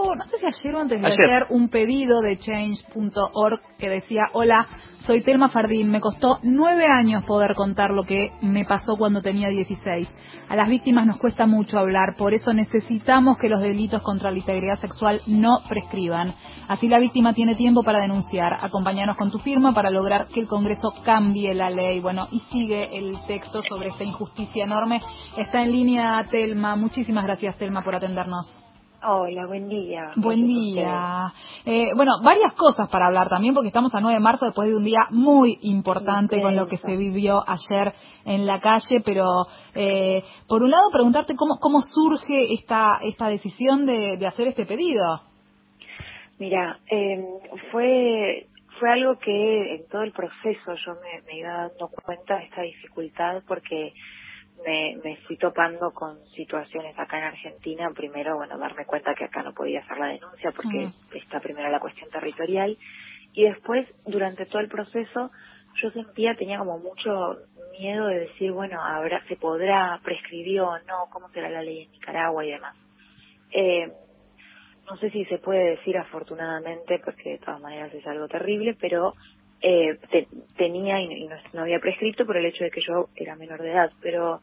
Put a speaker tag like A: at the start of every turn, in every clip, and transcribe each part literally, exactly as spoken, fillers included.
A: llegó, no sé si ayer o antes de
B: ayer,
A: ayer, un pedido de change punto org que decía: hola, soy Telma Fardín, me costó nueve años poder contar lo que me pasó cuando tenía dieciséis. A las víctimas nos cuesta mucho hablar, por eso necesitamos que los delitos contra la integridad sexual no prescriban. Así la víctima tiene tiempo para denunciar. Acompáñanos con tu firma para lograr que el Congreso cambie la ley. Bueno, y sigue el texto sobre esta injusticia enorme. Está en línea Telma. Muchísimas gracias, Telma, por atendernos.
C: Hola, buen día.
A: Buen
C: Gracias a
A: día. Eh, bueno, varias cosas para hablar también, porque estamos a nueve de marzo después de un día muy importante con lo que
C: Intenso.
A: se vivió ayer en la calle, pero eh, por un lado preguntarte cómo cómo surge esta esta decisión de, de hacer este pedido.
C: Mira, eh, fue fue algo que en todo el proceso yo me, me iba dando cuenta de esta dificultad porque me, me fui topando con situaciones acá en Argentina. Primero, bueno, darme cuenta que acá no podía hacer la denuncia porque
A: Mm.
C: está primero la cuestión territorial, y después, durante todo el proceso, yo sentía, tenía como mucho miedo de decir, bueno, habrá, se podrá, prescribió o no, cómo será la ley en Nicaragua y demás. Eh, no sé si se puede decir afortunadamente, porque de todas maneras es algo terrible, pero eh, te, tenía y, no, no había prescrito por el hecho de que yo era menor de edad. Pero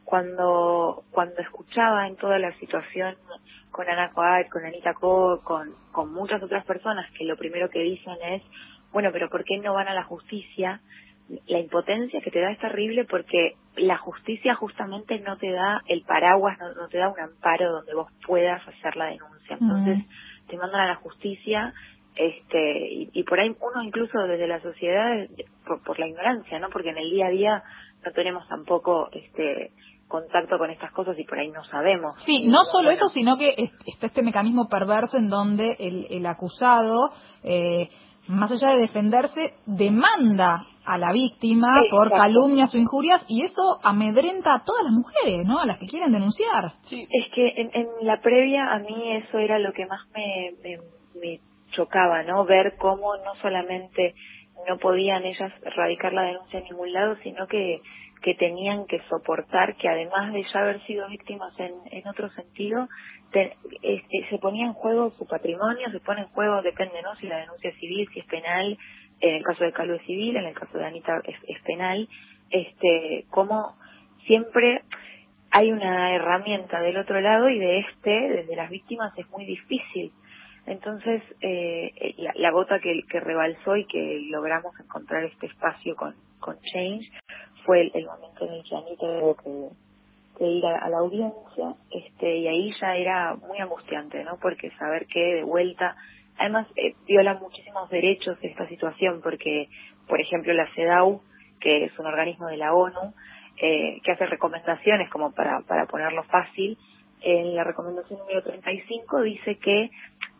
C: cuando cuando escuchaba en toda la situación con Ana Coat, con Anita Co, con, con muchas otras personas que lo primero que dicen es, bueno, pero ¿por qué no van a la justicia? La impotencia que te da es terrible porque la justicia justamente no te da el paraguas, no, no te da un amparo donde vos puedas hacer la denuncia. Entonces
A: Mm.
C: te mandan a la justicia, este y, y por ahí uno incluso desde la sociedad, por, por la ignorancia, ¿no? Porque en el día a día no tenemos tampoco este contacto con estas cosas y por ahí no sabemos.
A: Sí,
C: Y
A: no
C: decimos,
A: solo
C: bueno,
A: eso, sino que es- está este mecanismo perverso en donde el, el acusado, eh, más allá de defenderse, demanda a la víctima por
C: exacto.
A: calumnias o injurias, y eso amedrenta a todas las mujeres, ¿no? A las que quieren denunciar.
C: Sí, es que en, en la previa a mí eso era lo que más me, me, me chocaba, ¿no? Ver cómo no solamente no podían ellas radicar la denuncia en ningún lado, sino que, que tenían que soportar que además de ya haber sido víctimas en, en otro sentido, te- este, se ponía en juego su patrimonio, se pone en juego, depende, ¿no? Si la denuncia es civil, si es penal, en el caso de Calvo es civil, en el caso de Anita es, es penal, este, cómo siempre hay una herramienta del otro lado y de este, desde las víctimas, es muy difícil. Entonces, eh, la, la gota que, que rebalsó y que logramos encontrar este espacio con, con Change fue el, el momento en el que Anita tuvo que, que ir a, a la audiencia, este, y ahí ya era muy angustiante, ¿no? Porque saber que de vuelta, además eh, viola muchísimos derechos de esta situación, porque, por ejemplo, la CEDAW, que es un organismo de la ONU, eh, que hace recomendaciones, como para, para ponerlo fácil, en la recomendación número treinta y cinco dice que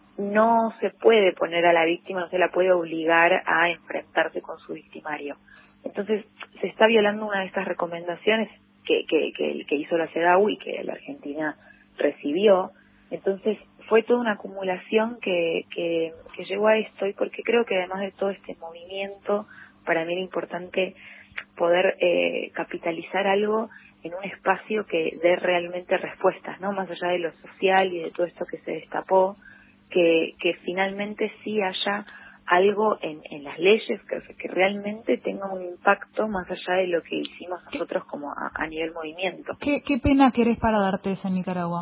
C: no se puede poner a la víctima, no se la puede obligar a enfrentarse con su victimario. Entonces, se está violando una de estas recomendaciones que, que, que, que hizo la CEDAW y que la Argentina recibió. Entonces, fue toda una acumulación que, que, que llegó a esto, y porque creo que además de todo este movimiento, para mí era importante poder eh, capitalizar algo en un espacio que dé realmente respuestas, ¿no? Más allá de lo social y de todo esto que se destapó, que, que finalmente sí haya algo en, en las leyes que, que realmente tenga un impacto más allá de lo que hicimos nosotros como a, a nivel movimiento.
A: ¿Qué, qué pena querés para darte esa en Nicaragua?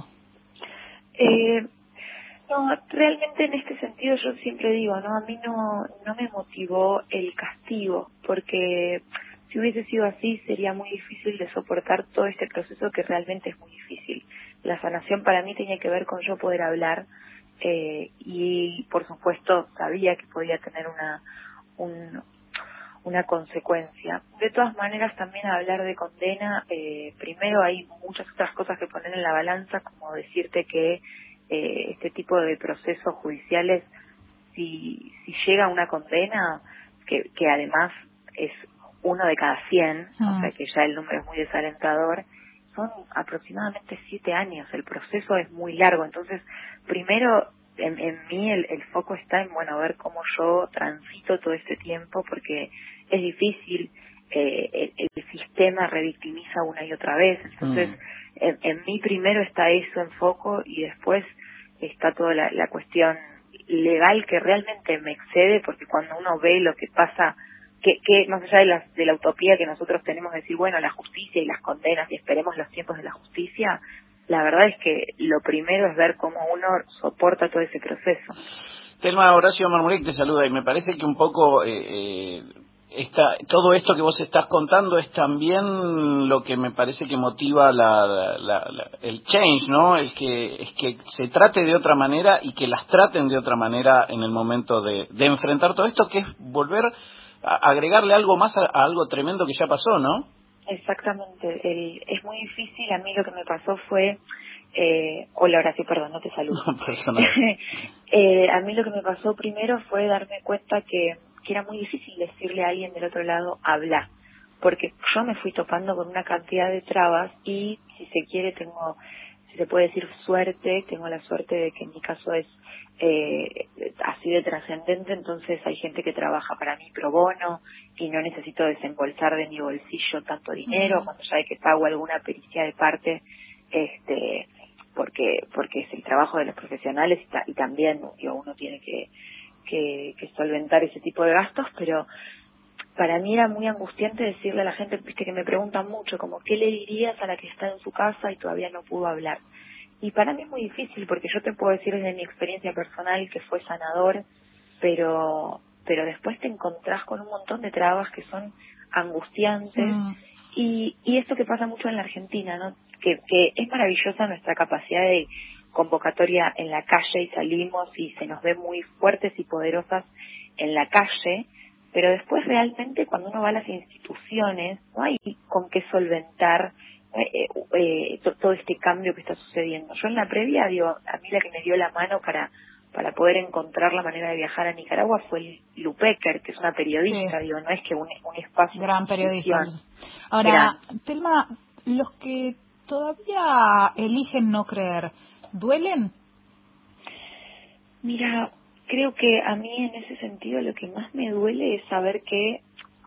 C: Eh, no, realmente en este sentido yo siempre digo, ¿no? A mí no, no me motivó el castigo, porque si hubiese sido así sería muy difícil de soportar todo este proceso, que realmente es muy difícil. La sanación para mí tenía que ver con yo poder hablar, eh, y por supuesto sabía que podía tener una un, una consecuencia. De todas maneras, también hablar de condena, eh, primero hay muchas otras cosas que poner en la balanza, como decirte que eh, este tipo de procesos judiciales, si, si llega a una condena, que, que además es uno de cada cien, o
A: Mm.
C: sea que ya el número es muy desalentador, son aproximadamente siete años, el proceso es muy largo. Entonces, primero, en, en mí el, el foco está en, bueno, ver cómo yo transito todo este tiempo, porque es difícil, eh, el, el sistema revictimiza una y otra vez. Entonces,
B: mm.
C: en, en mí primero está eso en foco, y después está toda la, la cuestión legal que realmente me excede, porque cuando uno ve lo que pasa, que, que más allá de la, de la utopía que nosotros tenemos de decir, bueno, la justicia y las condenas y esperemos los tiempos de la justicia, la verdad es que lo primero es ver cómo uno soporta todo ese proceso.
B: Telma, Horacio Marmurek te saluda, y me parece que un poco eh, eh, esta, todo esto que vos estás contando es también lo que me parece que motiva la, la, la, la, el change, ¿no? Es que, es que se trate de otra manera y que las traten de otra manera en el momento de, de enfrentar todo esto, que es volver a agregarle algo más a, a algo tremendo que ya pasó, ¿no?
C: Exactamente, el, es muy difícil. A mí lo que me pasó fue, eh, hola Horacio, perdón, no te saludo.
B: No, personal.
C: eh, a mí lo que me pasó primero fue darme cuenta que, que era muy difícil decirle a alguien del otro lado, habla, porque yo me fui topando con una cantidad de trabas y, si se quiere, tengo, si se puede decir suerte, tengo la suerte de que en mi caso es eh, así de trascendente, entonces hay gente que trabaja para mí pro bono y no necesito desembolsar de mi bolsillo tanto dinero, cuando ya hay que pago alguna pericia de parte, este porque porque es el trabajo de los profesionales y, ta, y también digo, uno tiene que, que que solventar ese tipo de gastos, pero para mí era muy angustiante decirle a la gente, viste, que me preguntan mucho, como, ¿qué le dirías a la que está en su casa y todavía no pudo hablar? Y para mí es muy difícil, porque yo te puedo decir desde mi experiencia personal que fue sanador, pero pero después te encontrás con un montón de trabas que son angustiantes, mm. y y esto que pasa mucho en la Argentina, ¿no? Que, que es maravillosa nuestra capacidad de convocatoria en la calle, y salimos y se nos ve muy fuertes y poderosas en la calle, pero después realmente cuando uno va a las instituciones no hay con qué solventar eh, eh, to, todo este cambio que está sucediendo. Yo en la previa, digo, a mí la que me dio la mano para para poder encontrar la manera de viajar a Nicaragua fue el Lupecker, que es una periodista, sí. Digo, no es que un, un espacio...
A: Gran periodista. Ahora, Gran. Telma, los que todavía eligen no creer, ¿duelen?
C: Mira, creo que a mí en ese sentido lo que más me duele es saber que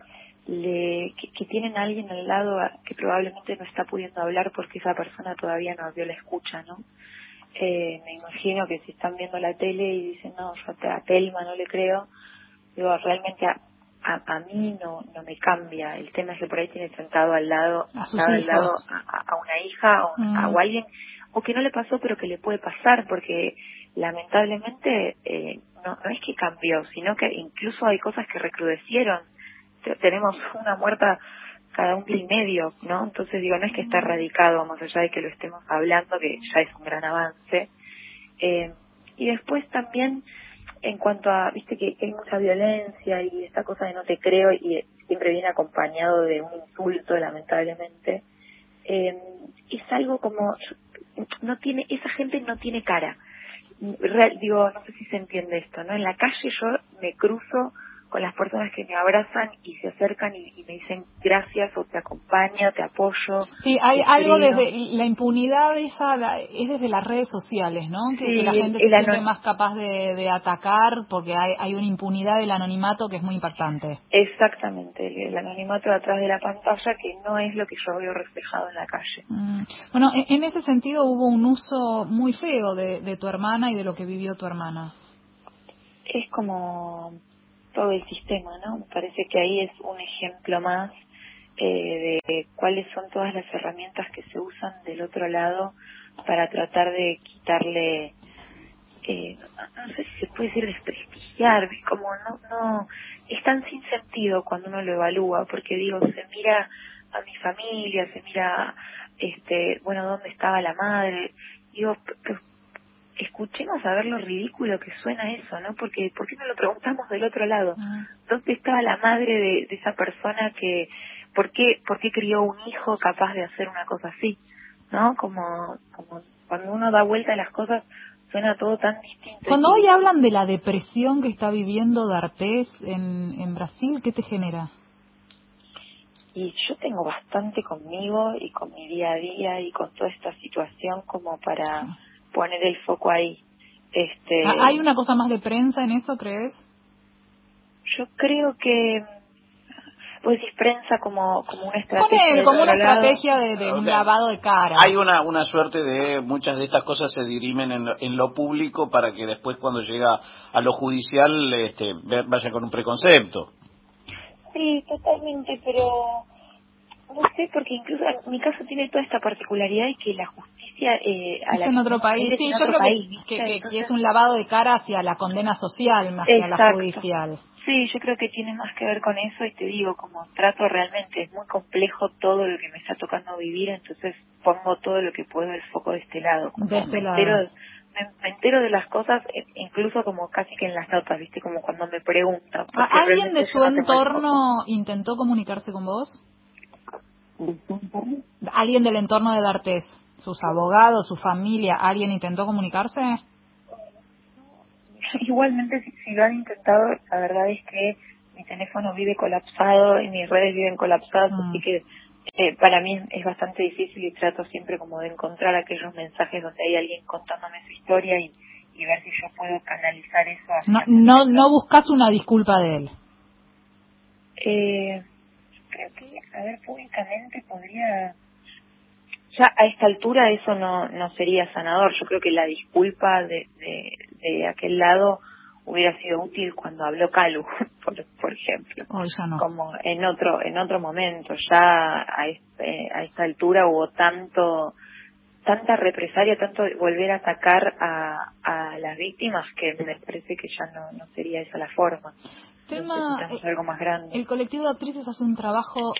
C: le que, que tienen a alguien al lado que probablemente no está pudiendo hablar porque esa persona todavía no abrió la escucha, ¿no? Eh, me imagino que si están viendo la tele y dicen, no, yo a Telma no le creo, digo, realmente a, a, a mí no no me cambia. El tema es que por ahí tiene sentado al lado,
A: a sus
C: al
A: hijos.
C: lado a, a una hija o, mm. a, o alguien, o que no le pasó pero que le puede pasar, porque lamentablemente eh, no, no es que cambió, sino que incluso hay cosas que recrudecieron. Tenemos una muerta cada un día y medio, ¿no? Entonces digo, no es que está erradicado, más allá de que lo estemos hablando, que ya es un gran avance. Eh, y después también, en cuanto a, viste que hay mucha violencia y esta cosa de no te creo, y siempre viene acompañado de un insulto, lamentablemente, eh, es algo como, no tiene, esa gente no tiene cara. Real, digo, no sé si se entiende esto, ¿no? En la calle yo me cruzo con las personas que me abrazan y se acercan y, y me dicen gracias, o te acompaño, te apoyo.
A: Sí, hay algo desde la impunidad esa, la, es desde las redes sociales, ¿no? Que,
C: sí,
A: que la gente
C: el, el
A: se siente
C: anon...
A: más capaz de, de atacar porque hay, hay una impunidad del anonimato que es muy impactante.
C: Exactamente, el, el anonimato detrás de la pantalla, que no es lo que yo veo reflejado en la calle.
A: Mm. Bueno, en, en ese sentido hubo un uso muy feo de, de tu hermana y de lo que vivió tu hermana.
C: Es como todo el sistema, ¿no? Me parece que ahí es un ejemplo más eh, de cuáles son todas las herramientas que se usan del otro lado para tratar de quitarle, eh, no, no sé si se puede decir desprestigiar, como no, no, es tan sin sentido cuando uno lo evalúa, porque digo, se mira a mi familia, se mira, este, bueno, dónde estaba la madre, digo, pero escuchemos a ver lo ridículo que suena eso, ¿no? Porque ¿por qué no lo preguntamos del otro lado? Uh-huh. ¿Dónde estaba la madre de, de esa persona que, por qué, por qué crió un hijo capaz de hacer una cosa así? ¿No? Como, como cuando uno da vuelta a las cosas suena todo tan distinto.
A: Cuando hoy hablan de la depresión que está viviendo D'Artés en, en Brasil, ¿qué te genera?
C: Y yo tengo bastante conmigo y con mi día a día y con toda esta situación como para uh-huh. poner el foco ahí. Este,
A: ¿Hay una cosa más de prensa en eso, crees?
C: Yo creo que Vos decís prensa como, como una estrategia.
A: Ponele,
C: de
A: como una
C: lado.
A: estrategia de, de un lavado de cara.
B: Hay una una suerte de muchas de estas cosas se dirimen en, en lo público para que después cuando llega a lo judicial este, vaya con un preconcepto.
C: Sí, totalmente, pero no sé, porque incluso en mi caso tiene toda esta particularidad de que la justicia eh, a
A: Es
C: la
A: en
C: que
A: otro país,
C: es
A: sí,
C: en
A: yo
C: otro
A: creo
C: país,
A: que,
C: ¿viste?
A: que, que,
C: Entonces,
A: que es un lavado de cara hacia la condena social más que a la
C: exacto.
A: judicial.
C: Sí, yo creo que tiene más que ver con eso y te digo, como trato realmente, es muy complejo todo lo que me está tocando vivir, entonces pongo todo lo que puedo el foco de este lado. Como
A: De este
C: me
A: lado.
C: entero, me, me entero de las cosas, eh, incluso como casi que en las notas, ¿viste? Como cuando me preguntan.
A: ¿A-
C: porque
A: ¿Alguien de
C: realmente
A: su
C: yo no tengo el foco.
A: entorno intentó comunicarse con vos?
C: ¿De su entorno?
A: ¿Alguien del entorno de D'Artés? ¿Sus abogados, su familia? ¿Alguien intentó comunicarse?
C: Igualmente, si, si lo han intentado, la verdad es que mi teléfono vive colapsado y mis redes viven colapsadas,
A: Mm.
C: así que eh, para mí es bastante difícil y trato siempre como de encontrar aquellos mensajes donde hay alguien contándome su historia y, y ver si yo puedo canalizar eso
A: No,
C: hacia
A: no, no buscas una disculpa de él.
C: Eh, creo que, a ver, públicamente podría... Ya a esta altura eso no no sería sanador. Yo creo que la disculpa de, de, de aquel lado hubiera sido útil cuando habló Calu, por, por ejemplo.
A: Hoy ya no.
C: Como en otro en otro momento. Ya a, este, a esta altura hubo tanto tanta represalia, tanto volver a atacar a, a las víctimas que me parece que ya no, no sería esa la forma.
A: Telma,
C: Necesitamos algo más grande.
A: El colectivo de actrices hace un trabajo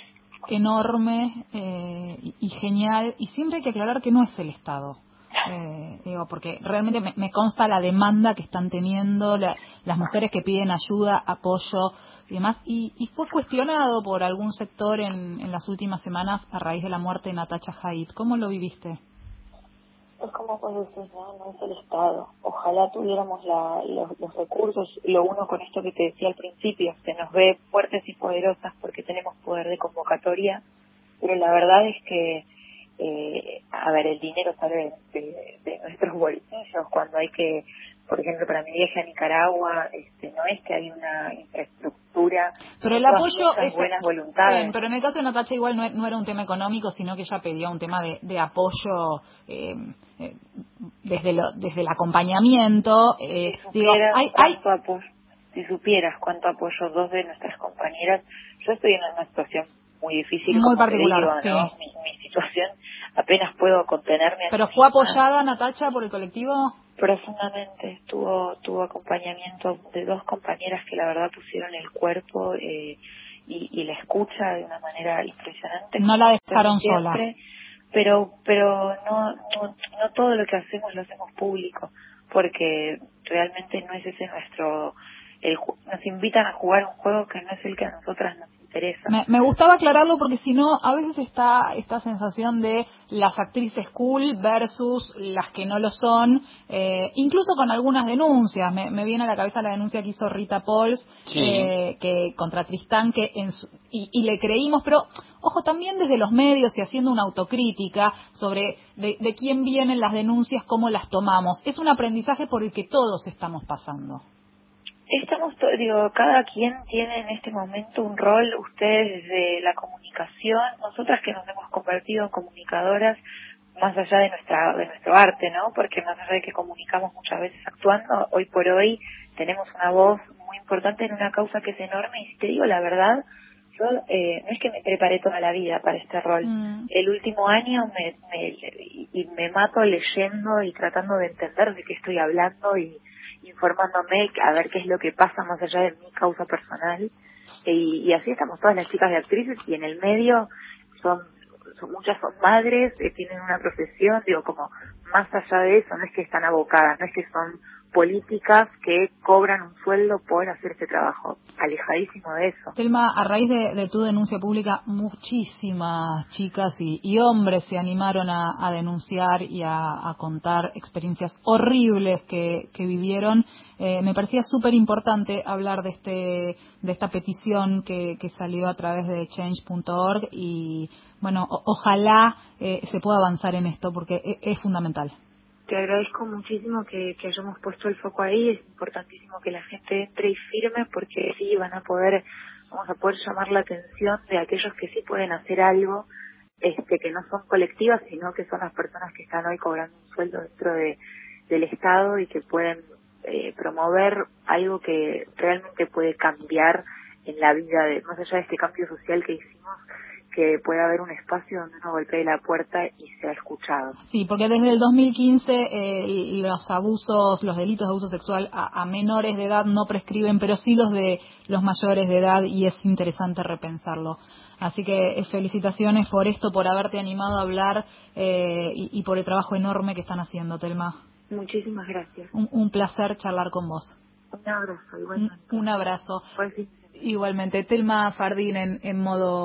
A: enorme eh, y, y genial, y siempre hay que aclarar que no es el Estado. Eh, digo, porque realmente me, me consta la demanda que están teniendo la, las mujeres que piden ayuda, apoyo y demás, y, y fue cuestionado por algún sector en, en las últimas semanas a raíz de la muerte de Natacha Haidt. ¿Cómo lo viviste?
C: Es como vos decís, no, no es el Estado. Ojalá tuviéramos la, los, los recursos, lo uno con esto que te decía al principio, se nos ve fuertes y poderosas porque tenemos poder de convocatoria, pero la verdad es que, eh, a ver, el dinero sale de, de, de nuestros bolsillos cuando hay que, por ejemplo, para mi viaje a Nicaragua, este, no es que hay una infraestructura,
A: Pero el
C: son todas
A: apoyo
C: muchas
A: es,
C: buenas voluntades.
A: bien, pero en el caso de Natacha igual no, no era un tema económico, sino que ella pedía un tema de, de apoyo eh, eh, desde lo, desde el acompañamiento. Eh,
C: Si
A: digo,
C: supieras
A: hay, hay
C: cuánto apoyo, si supieras cuánto apoyo dos de nuestras compañeras, yo estoy en una situación muy difícil,
A: muy
C: como te
A: particular,
C: digo,
A: sí.
C: ¿no? Mi, mi situación, apenas puedo contenerme. a
A: Pero
C: mí
A: fue
C: misma.
A: apoyada Natacha por el colectivo.
C: Profundamente, tuvo tuvo acompañamiento de dos compañeras que la verdad pusieron el cuerpo eh, y, y la escucha de una manera impresionante.
A: No la dejaron
C: siempre,
A: sola.
C: pero pero no, no no todo lo que hacemos lo hacemos público, porque realmente no es ese nuestro el ju- nos invitan a jugar un juego que no es el que a nosotras nos interesa.
A: Me, me gustaba aclararlo porque si no, a veces está esta sensación de las actrices cool versus las que no lo son, eh, incluso con algunas denuncias. Me, me viene a la cabeza la denuncia que hizo Rita Pols
B: Sí.
A: eh, que contra Tristán, que en su, y, y le creímos, pero ojo, también desde los medios y haciendo una autocrítica sobre de, de quién vienen las denuncias, cómo las tomamos. Es un aprendizaje por el que todos estamos pasando.
C: Estamos, to- digo, cada quien tiene en este momento un rol, ustedes desde la comunicación, nosotras que nos hemos convertido en comunicadoras más allá de nuestra de nuestro arte, ¿no? Porque más allá de que comunicamos muchas veces actuando, hoy por hoy tenemos una voz muy importante en una causa que es enorme y si te digo la verdad, yo eh, no es que me preparé toda la vida para este rol.
A: Mm.
C: El último año me, me y, y me mato leyendo y tratando de entender de qué estoy hablando y informándome a ver qué es lo que pasa más allá de mi causa personal y, y así estamos todas las chicas de actrices y en el medio son, son muchas son madres, eh, tienen una profesión, digo como más allá de eso no es que están abocadas, no es que son políticas que cobran un sueldo por hacer este trabajo, alejadísimo de eso.
A: Telma, a raíz de, de tu denuncia pública, muchísimas chicas y, y hombres se animaron a, a denunciar y a, a contar experiencias horribles que, que vivieron. Eh, me parecía súper importante hablar de este de esta petición que, que salió a través de change punto org y, bueno, o, ojalá eh, se pueda avanzar en esto porque es, es fundamental.
C: Te agradezco muchísimo que, que hayamos puesto el foco ahí, es importantísimo que la gente entre y firme porque sí van a poder vamos a poder llamar la atención de aquellos que sí pueden hacer algo, este que no son colectivas, sino que son las personas que están hoy cobrando un sueldo dentro de del Estado y que pueden eh, promover algo que realmente puede cambiar en la vida, de más allá de este cambio social que hicimos, que pueda haber un espacio donde uno golpee la puerta y sea escuchado.
A: Sí, porque desde el dos mil quince eh, los abusos, los delitos de abuso sexual a, a menores de edad no prescriben, pero sí los de los mayores de edad, y es interesante repensarlo. Así que eh, felicitaciones por esto, por haberte animado a hablar eh, y, y por el trabajo enorme que están haciendo, Telma.
C: Muchísimas gracias.
A: Un, un placer charlar con vos.
C: Un abrazo,
A: Un,
C: igualmente.
A: un abrazo.
C: Pues sí.
A: Igualmente, Telma Fardín en, en modo